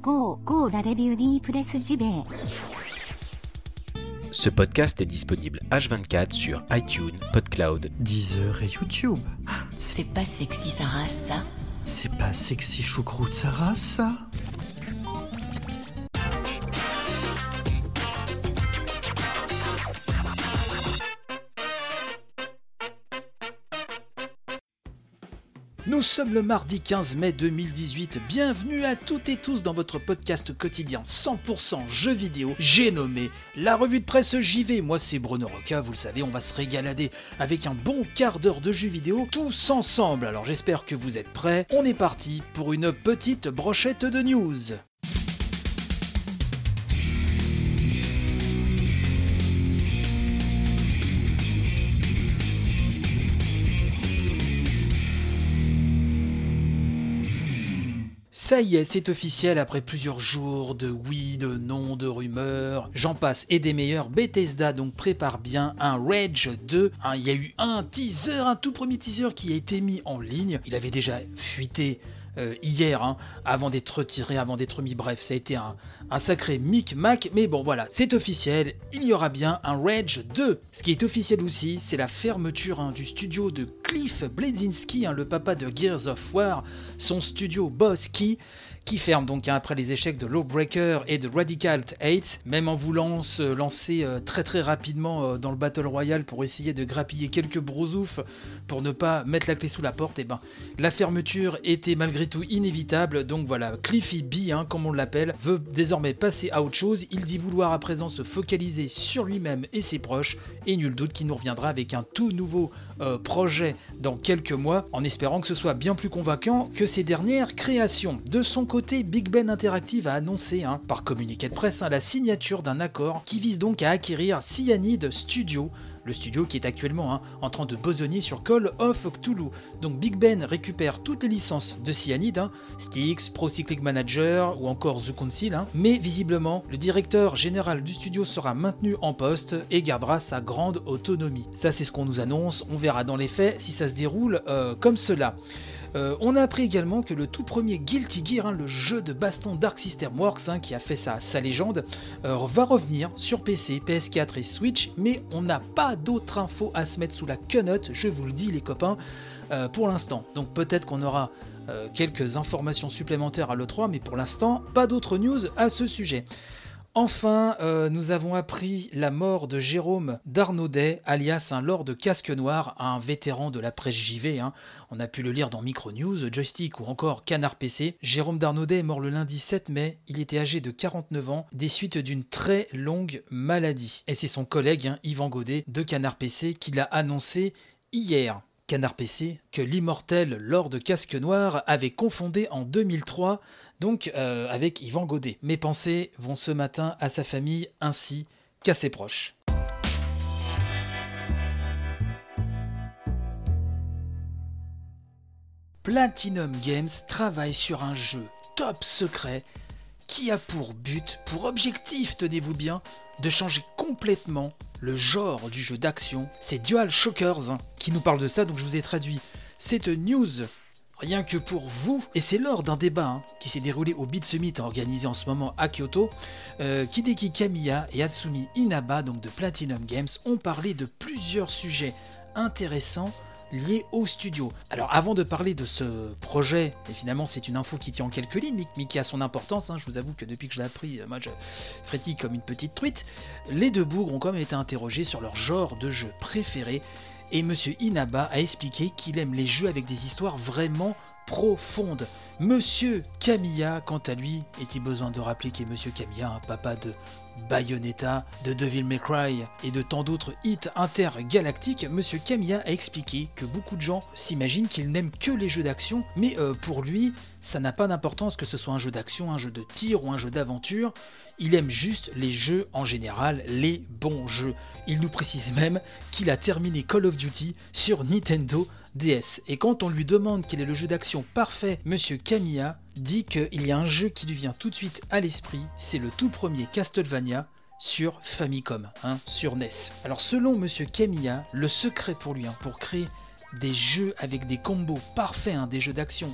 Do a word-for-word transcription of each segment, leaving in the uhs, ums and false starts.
Go, Go la review di Presse J B. Ce podcast est disponible H vingt-quatre sur iTunes, PodCloud, Deezer et YouTube. C'est pas sexy sa race, ça? C'est pas sexy choucroute sa race, ça? Nous sommes le mardi quinze mai deux mille dix-huit, bienvenue à toutes et tous dans votre podcast quotidien cent pour cent jeux vidéo, j'ai nommé la revue de presse J V. Moi c'est Bruno Roca, vous le savez, on va se régalader avec un bon quart d'heure de jeux vidéo tous ensemble. Alors j'espère que vous êtes prêts, on est parti pour une petite brochette de news. Ça y est, c'est officiel, après plusieurs jours de oui, de non, de rumeurs, j'en passe et des meilleurs, Bethesda donc prépare bien un Rage deux. Hein, il y a eu un teaser, un tout premier teaser qui a été mis en ligne. Il avait déjà fuité euh, hier, hein, avant d'être retiré, avant d'être mis. Bref, ça a été un, un sacré micmac, mais bon voilà, c'est officiel, il y aura bien un Rage deux. Ce qui est officiel aussi, c'est la fermeture hein, du studio de Cliff Bleszinski, hein, le papa de Gears of War, son studio boss qui, qui ferme donc hein, après les échecs de Lawbreaker et de Radical huit, même en voulant se lancer euh, très très rapidement euh, dans le Battle Royale pour essayer de grappiller quelques brousoufs pour ne pas mettre la clé sous la porte, et ben la fermeture était malgré tout inévitable. Donc voilà, Cliffy B, hein, comme on l'appelle, veut désormais passer à autre chose. Il dit vouloir à présent se focaliser sur lui-même et ses proches, et nul doute qu'il nous reviendra avec un tout nouveau euh, projet dans quelques mois, en espérant que ce soit bien plus convaincant que ses dernières créations. De son côté, Côté, Big Ben Interactive a annoncé, hein, par communiqué de presse, hein, la signature d'un accord qui vise donc à acquérir Cyanide Studio, le studio qui est actuellement hein, en train de besogner sur Call of Cthulhu. Donc Big Ben récupère toutes les licences de Cyanide, hein, Styx, Pro Cycling Manager ou encore The Council, hein, mais visiblement le directeur général du studio sera maintenu en poste et gardera sa grande autonomie. Ça c'est ce qu'on nous annonce, on verra dans les faits si ça se déroule euh, comme cela. Euh, on a appris également que le tout premier Guilty Gear, hein, le jeu de baston Dark System Works, hein, qui a fait sa, sa légende, euh, va revenir sur P C, P S quatre et Switch, mais on n'a pas d'autres infos à se mettre sous la quenotte, je vous le dis les copains, euh, pour l'instant. Donc peut-être qu'on aura euh, quelques informations supplémentaires à l'E trois, mais pour l'instant, pas d'autres news à ce sujet. Enfin, euh, nous avons appris la mort de Jérôme Darnaudet, alias un Lord de Casque Noir, un vétéran de la presse J V. Hein. On a pu le lire dans Micro News, Joystick ou encore Canard P C. Jérôme Darnaudet est mort le lundi sept mai. Il était âgé de quarante-neuf ans, des suites d'une très longue maladie. Et c'est son collègue, hein, Yvan Godet, de Canard P C, qui l'a annoncé hier. Canard P C, que l'immortel Lord de Casque Noir avait confondé en deux mille trois, donc euh, avec Yvan Godet. Mes pensées vont ce matin à sa famille ainsi qu'à ses proches. Platinum Games travaille sur un jeu top secret qui a pour but, pour objectif, tenez-vous bien, de changer complètement le genre du jeu d'action. C'est Dual Shockers hein, qui nous parle de ça, donc je vous ai traduit cette news rien que pour vous. Et c'est lors d'un débat hein, qui s'est déroulé au Beat Summit organisé en ce moment à Kyoto, euh, qu'Hideki Kamiya et Hatsumi Inaba, donc de Platinum Games, ont parlé de plusieurs sujets intéressants liés au studio. Alors avant de parler de ce projet, et finalement c'est une info qui tient en quelques lignes, mais qui a son importance, hein, je vous avoue que depuis que je l'ai appris, moi je frétille comme une petite truite, les deux bougres ont quand même été interrogés sur leur genre de jeu préféré, et Monsieur Inaba a expliqué qu'il aime les jeux avec des histoires vraiment profondes. Monsieur Kamiya, quant à lui, est-il besoin de rappeler qu'il est Monsieur Kamiya, un papa de Bayonetta, de Devil May Cry et de tant d'autres hits intergalactiques. Monsieur Kamiya a expliqué que beaucoup de gens s'imaginent qu'il n'aime que les jeux d'action, mais euh, pour lui, ça n'a pas d'importance que ce soit un jeu d'action, un jeu de tir ou un jeu d'aventure. Il aime juste les jeux en général, les bons jeux. Il nous précise même qu'il a terminé Call of Duty sur Nintendo D S. Et quand on lui demande quel est le jeu d'action parfait, Monsieur Kamiya dit qu'il y a un jeu qui lui vient tout de suite à l'esprit, c'est le tout premier Castlevania sur Famicom, hein, sur N E S. Alors selon Monsieur Kamiya, le secret pour lui, hein, pour créer des jeux avec des combos parfaits, hein, des jeux d'action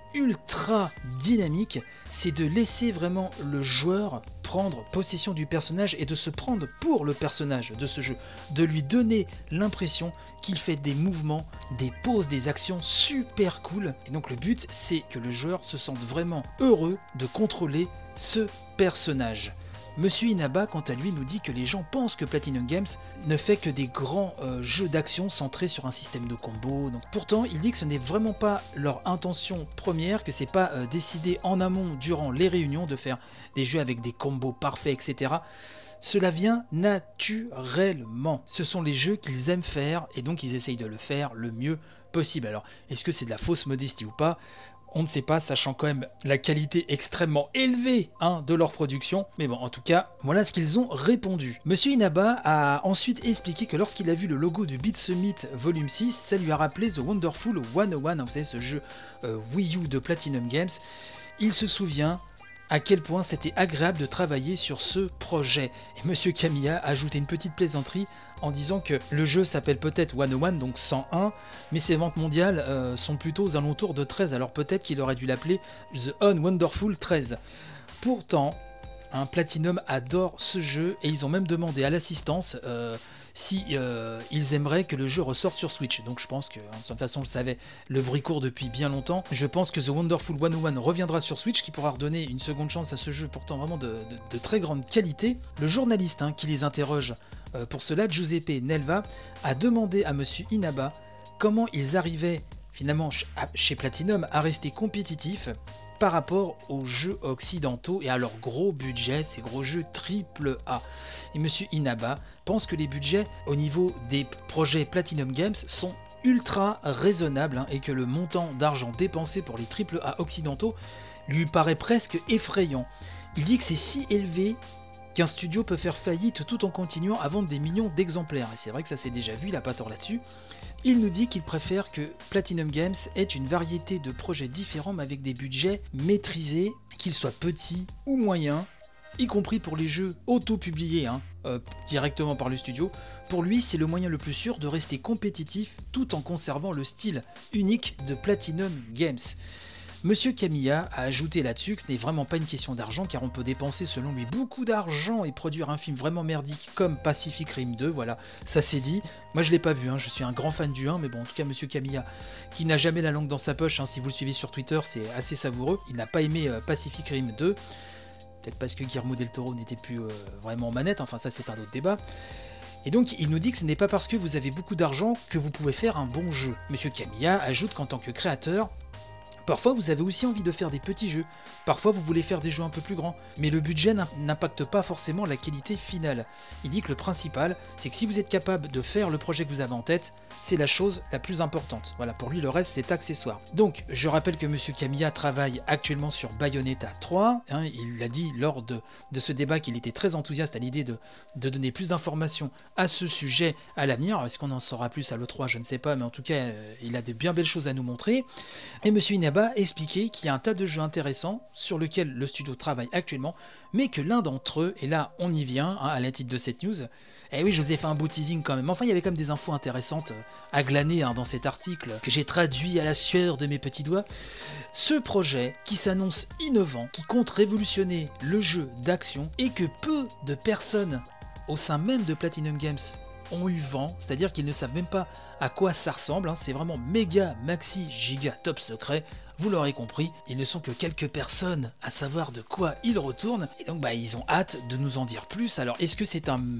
ultra dynamique, c'est de laisser vraiment le joueur prendre possession du personnage et de se prendre pour le personnage de ce jeu, de lui donner l'impression qu'il fait des mouvements, des poses, des actions super cool. Et donc le but, c'est que le joueur se sente vraiment heureux de contrôler ce personnage. Monsieur Inaba, quant à lui, nous dit que les gens pensent que Platinum Games ne fait que des grands euh, jeux d'action centrés sur un système de combo. Donc, pourtant, il dit que ce n'est vraiment pas leur intention première, que c'est pas euh, décidé en amont durant les réunions de faire des jeux avec des combos parfaits, et cetera. Cela vient naturellement. Ce sont les jeux qu'ils aiment faire et donc ils essayent de le faire le mieux possible. Alors, est-ce que c'est de la fausse modestie ou pas ? On ne sait pas, sachant quand même la qualité extrêmement élevée hein, de leur production. Mais bon, en tout cas, voilà ce qu'ils ont répondu. Monsieur Inaba a ensuite expliqué que lorsqu'il a vu le logo du Beat Summit Volume six, ça lui a rappelé The Wonderful cent un, vous savez, ce jeu euh, Wii U de Platinum Games. Il se souvient à quel point c'était agréable de travailler sur ce projet. Et Monsieur Kamiya a ajouté une petite plaisanterie en disant que le jeu s'appelle peut-être cent un, donc cent un, mais ses ventes mondiales euh, sont plutôt aux alentours de treize, alors peut-être qu'il aurait dû l'appeler The Unwonderful treize. Pourtant, hein, Platinum adore ce jeu et ils ont même demandé à l'assistance euh, si euh, ils aimeraient que le jeu ressorte sur Switch. Donc je pense que, de toute façon on le savait, le bruit court depuis bien longtemps. Je pense que The Wonderful cent un reviendra sur Switch, qui pourra redonner une seconde chance à ce jeu pourtant vraiment de, de, de très grande qualité. Le journaliste hein, qui les interroge euh, pour cela, Giuseppe Nelva, a demandé à Monsieur Inaba comment ils arrivaient finalement chez Platinum à rester compétitifs par rapport aux jeux occidentaux et à leur gros budget, ces gros jeux triple A. Et Monsieur Inaba pense que les budgets au niveau des projets Platinum Games sont ultra raisonnables hein, et que le montant d'argent dépensé pour les triple A occidentaux lui paraît presque effrayant. Il dit que c'est si élevé qu'un studio peut faire faillite tout en continuant à vendre des millions d'exemplaires. Et c'est vrai que ça s'est déjà vu, il n'a pas tort là-dessus. Il nous dit qu'il préfère que Platinum Games ait une variété de projets différents mais avec des budgets maîtrisés, qu'ils soient petits ou moyens, y compris pour les jeux auto-publiés hein, euh, directement par le studio. Pour lui, c'est le moyen le plus sûr de rester compétitif tout en conservant le style unique de Platinum Games. Monsieur Kamiya a ajouté là-dessus que ce n'est vraiment pas une question d'argent, car on peut dépenser selon lui beaucoup d'argent et produire un film vraiment merdique comme Pacific Rim deux, voilà, ça c'est dit. Moi je l'ai pas vu, hein, je suis un grand fan du un, mais bon, en tout cas Monsieur Kamiya, qui n'a jamais la langue dans sa poche, hein, si vous le suivez sur Twitter, c'est assez savoureux, il n'a pas aimé euh, Pacific Rim deux, peut-être parce que Guillermo del Toro n'était plus euh, vraiment en manette, enfin ça c'est un autre débat. Et donc il nous dit que ce n'est pas parce que vous avez beaucoup d'argent que vous pouvez faire un bon jeu. Monsieur Kamiya ajoute qu'en tant que créateur, parfois vous avez aussi envie de faire des petits jeux, parfois vous voulez faire des jeux un peu plus grands, mais le budget n'impacte pas forcément la qualité finale. Il dit que le principal, c'est que si vous êtes capable de faire le projet que vous avez en tête, c'est la chose la plus importante. Voilà, pour lui le reste c'est accessoire. Donc je rappelle que Monsieur Kamiya travaille actuellement sur Bayonetta trois, hein, il a dit lors de, de ce débat qu'il était très enthousiaste à l'idée de, de donner plus d'informations à ce sujet à l'avenir. Est-ce qu'on en saura plus à l'E trois, je ne sais pas, mais en tout cas euh, il a de bien belles choses à nous montrer. Et Monsieur Inaba a expliqué qu'il y a un tas de jeux intéressants sur lesquels le studio travaille actuellement, mais que l'un d'entre eux, et là on y vient, hein, à la titre de cette news, et oui je vous ai fait un beau teasing quand même, enfin il y avait quand même des infos intéressantes à glaner hein, dans cet article, que j'ai traduit à la sueur de mes petits doigts. Ce projet qui s'annonce innovant, qui compte révolutionner le jeu d'action, et que peu de personnes au sein même de Platinum Games ont eu vent, c'est-à-dire qu'ils ne savent même pas à quoi ça ressemble, hein, c'est vraiment méga, maxi, giga, top secret, vous l'aurez compris, ils ne sont que quelques personnes à savoir de quoi ils retournent, et donc bah ils ont hâte de nous en dire plus. Alors est-ce que c'est un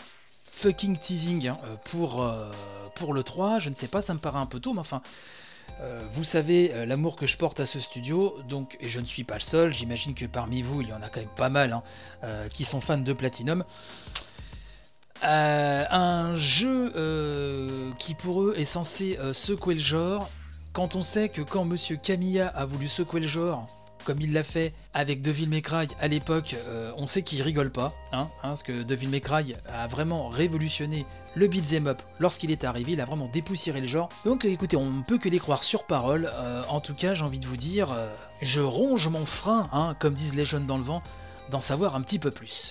fucking teasing hein, pour, euh, pour le trois, je ne sais pas, ça me paraît un peu tôt, mais enfin... Euh, vous savez euh, l'amour que je porte à ce studio, donc et je ne suis pas le seul, j'imagine que parmi vous il y en a quand même pas mal hein, euh, qui sont fans de Platinum. Euh, un jeu euh, qui pour eux est censé euh, secouer le genre, quand on sait que quand Monsieur Kamiya a voulu secouer le genre, comme il l'a fait avec Devil May Cry à l'époque, euh, on sait qu'il rigole pas, hein, hein, parce que Devil May Cry a vraiment révolutionné le beat'em up lorsqu'il est arrivé, il a vraiment dépoussiéré le genre. Donc euh, écoutez, on ne peut que les croire sur parole, euh, en tout cas j'ai envie de vous dire, euh, je ronge mon frein, hein, comme disent les jeunes dans le vent, d'en savoir un petit peu plus.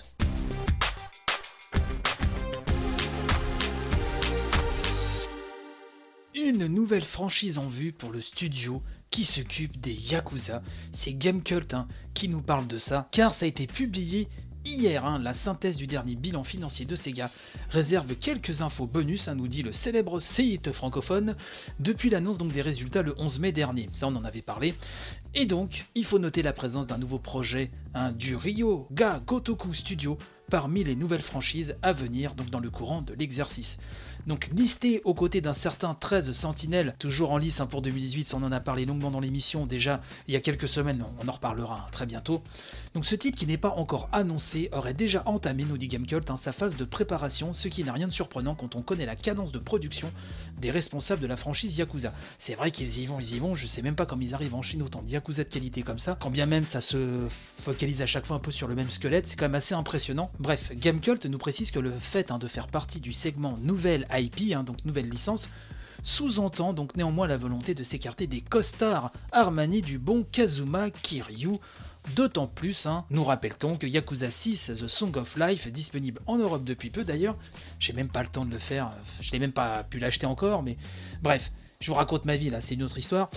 Une nouvelle franchise en vue pour le studio qui s'occupe des Yakuza. C'est Gamecult hein, qui nous parle de ça, car ça a été publié hier. Hein, la synthèse du dernier bilan financier de Sega réserve quelques infos bonus, hein, nous dit le célèbre site francophone, depuis l'annonce donc des résultats le onze mai dernier. Ça, on en avait parlé. Et donc, il faut noter la présence d'un nouveau projet, hein, du Ryoga Gotoku Studio, parmi les nouvelles franchises à venir donc dans le courant de l'exercice. Donc listé aux côtés d'un certain treize Sentinelles, toujours en lice hein, pour deux mille dix-huit, on en a parlé longuement dans l'émission déjà il y a quelques semaines, on en reparlera hein, très bientôt. Donc ce titre qui n'est pas encore annoncé aurait déjà entamé, nous dit Gamecult, hein, sa phase de préparation, ce qui n'a rien de surprenant quand on connaît la cadence de production des responsables de la franchise Yakuza. C'est vrai qu'ils y vont, ils y vont, je sais même pas comment ils arrivent à enchaîner autant de Yakuza de qualité comme ça, quand bien même ça se focalise à chaque fois un peu sur le même squelette, c'est quand même assez impressionnant. Bref, Gamecult nous précise que le fait hein, de faire partie du segment nouvelle I P, hein, donc nouvelle licence, sous-entend donc néanmoins la volonté de s'écarter des costards Armani du bon Kazuma Kiryu. D'autant plus, hein, nous rappelle-t-on que Yakuza six The Song of Life, disponible en Europe depuis peu d'ailleurs, j'ai même pas le temps de le faire, je n'ai même pas pu l'acheter encore, mais bref, je vous raconte ma vie là, c'est une autre histoire.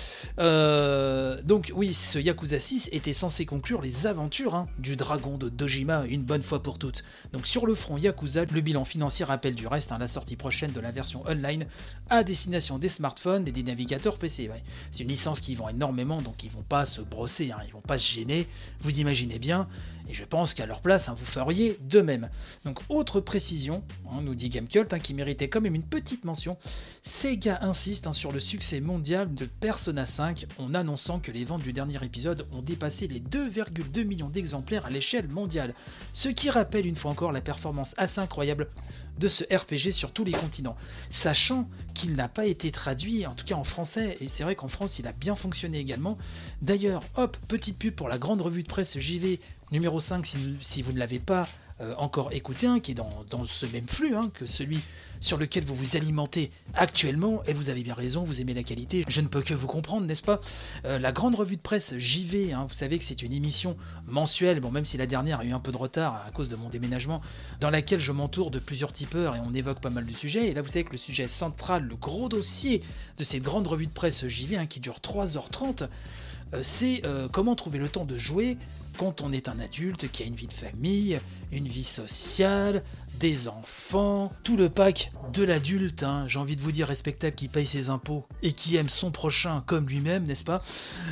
Euh, donc oui, ce Yakuza six était censé conclure les aventures hein, du dragon de Dojima une bonne fois pour toutes. Donc sur le front Yakuza, le bilan financier rappelle du reste hein, la sortie prochaine de la version online à destination des smartphones et des navigateurs P C. Ouais. C'est une licence qui vend énormément, donc ils vont pas se brosser, hein, ils vont pas se gêner, vous imaginez bien. Et je pense qu'à leur place, hein, vous feriez de même. Donc, autre précision, hein, nous dit Gamecult, hein, qui méritait quand même une petite mention, Sega insiste hein, sur le succès mondial de Persona cinq en annonçant que les ventes du dernier épisode ont dépassé les deux virgule deux millions d'exemplaires à l'échelle mondiale. Ce qui rappelle une fois encore la performance assez incroyable de ce R P G sur tous les continents, sachant qu'il n'a pas été traduit, en tout cas en français, et c'est vrai qu'en France il a bien fonctionné également. D'ailleurs, hop, petite pub pour la grande revue de presse J V numéro cinq, si, si vous ne l'avez pas euh, encore écouté, hein, qui est dans, dans ce même flux hein, que celui sur lequel vous vous alimentez actuellement, et vous avez bien raison, vous aimez la qualité, je ne peux que vous comprendre, n'est-ce pas? euh, La grande revue de presse J V, hein, vous savez que c'est une émission mensuelle, bon même si la dernière a eu un peu de retard à cause de mon déménagement, dans laquelle je m'entoure de plusieurs tipeurs et on évoque pas mal de sujets, et là vous savez que le sujet central, le gros dossier de cette grande revue de presse J V, hein, qui dure trois heures trente, euh, c'est euh, comment trouver le temps de jouer quand on est un adulte qui a une vie de famille, une vie sociale, des enfants, tout le pack de l'adulte, hein, j'ai envie de vous dire respectable, qui paye ses impôts et qui aime son prochain comme lui-même, n'est-ce pas?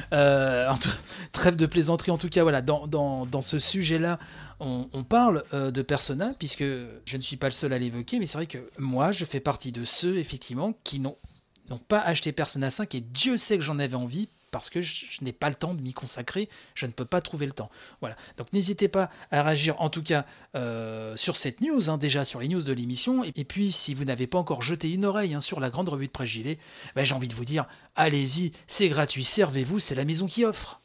euh, tout, Trêve de plaisanterie, en tout cas, voilà, dans, dans, dans ce sujet-là, on, on parle euh, de Persona, puisque je ne suis pas le seul à l'évoquer, mais c'est vrai que moi, je fais partie de ceux, effectivement, qui n'ont, n'ont pas acheté Persona cinq, et Dieu sait que j'en avais envie, parce que je, je n'ai pas le temps de m'y consacrer, je ne peux pas trouver le temps. Voilà. Donc n'hésitez pas à réagir en tout cas euh, sur cette news, hein, déjà sur les news de l'émission, et, et puis si vous n'avez pas encore jeté une oreille hein, sur la grande revue de presse J V, ben, j'ai envie de vous dire, allez-y, c'est gratuit, servez-vous, c'est la maison qui offre.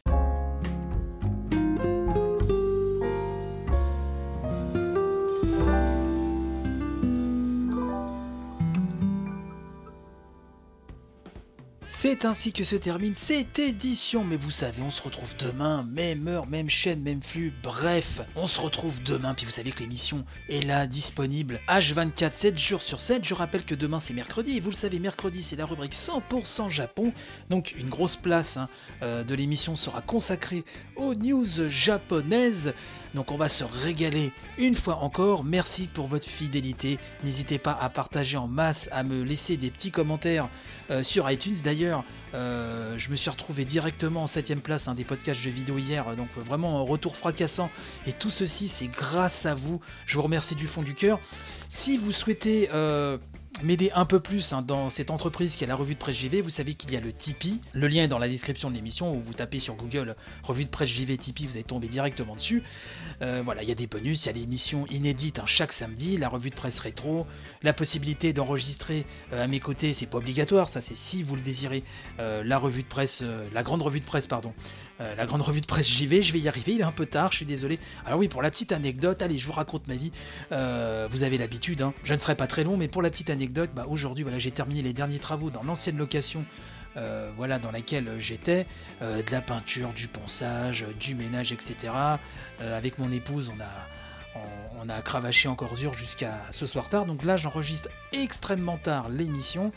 C'est ainsi que se termine cette édition, mais vous savez, on se retrouve demain, même heure, même chaîne, même flux, bref, on se retrouve demain, puis vous savez que l'émission est là, disponible, H vingt-quatre, sept jours sur sept, je rappelle que demain c'est mercredi, et vous le savez, mercredi c'est la rubrique cent pour cent Japon, donc une grosse place hein, euh, de l'émission sera consacrée aux news japonaises, donc on va se régaler une fois encore, merci pour votre fidélité, n'hésitez pas à partager en masse, à me laisser des petits commentaires euh, sur iTunes. D'ailleurs, euh, je me suis retrouvé directement en septième place hein, des podcasts jeux vidéo hier, donc vraiment un retour fracassant, et tout ceci c'est grâce à vous, je vous remercie du fond du cœur. Si vous souhaitez euh, m'aider un peu plus hein, dans cette entreprise qui est la revue de presse J V, vous savez qu'il y a le Tipeee, le lien est dans la description de l'émission, où vous tapez sur Google revue de presse J V Tipeee, vous allez tomber directement dessus. Euh, voilà, il y a des bonus, il y a des émissions inédites hein, chaque samedi, la revue de presse rétro, la possibilité d'enregistrer euh, à mes côtés, c'est pas obligatoire, ça c'est si vous le désirez, euh, la revue de presse, euh, la grande revue de presse, pardon, euh, la grande revue de presse J V, je vais y arriver, il est un peu tard, je suis désolé. Alors oui, pour la petite anecdote, allez, je vous raconte ma vie, euh, vous avez l'habitude, hein, je ne serai pas très long, mais pour la petite anecdote, bah, aujourd'hui, voilà, j'ai terminé les derniers travaux dans l'ancienne location, Euh, voilà, dans laquelle j'étais, euh, de la peinture, du ponçage, du ménage, et cetera. Euh, avec mon épouse, on a, on, on a cravaché encore dur jusqu'à ce soir tard. Donc là, j'enregistre extrêmement tard l'émission.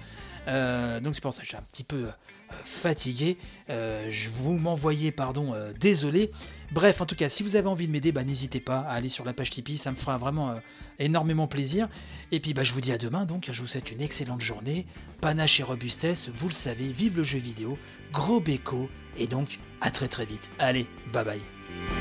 Euh, donc c'est pour ça que je suis un petit peu euh, fatigué. Euh, je vous m'envoyez, pardon, euh, désolé. Bref, en tout cas, si vous avez envie de m'aider, bah, n'hésitez pas à aller sur la page Tipeee, ça me fera vraiment euh, énormément plaisir. Et puis bah, je vous dis à demain, donc je vous souhaite une excellente journée. Panache et robustesse, vous le savez, vive le jeu vidéo, gros béco, et donc à très très vite. Allez, bye bye.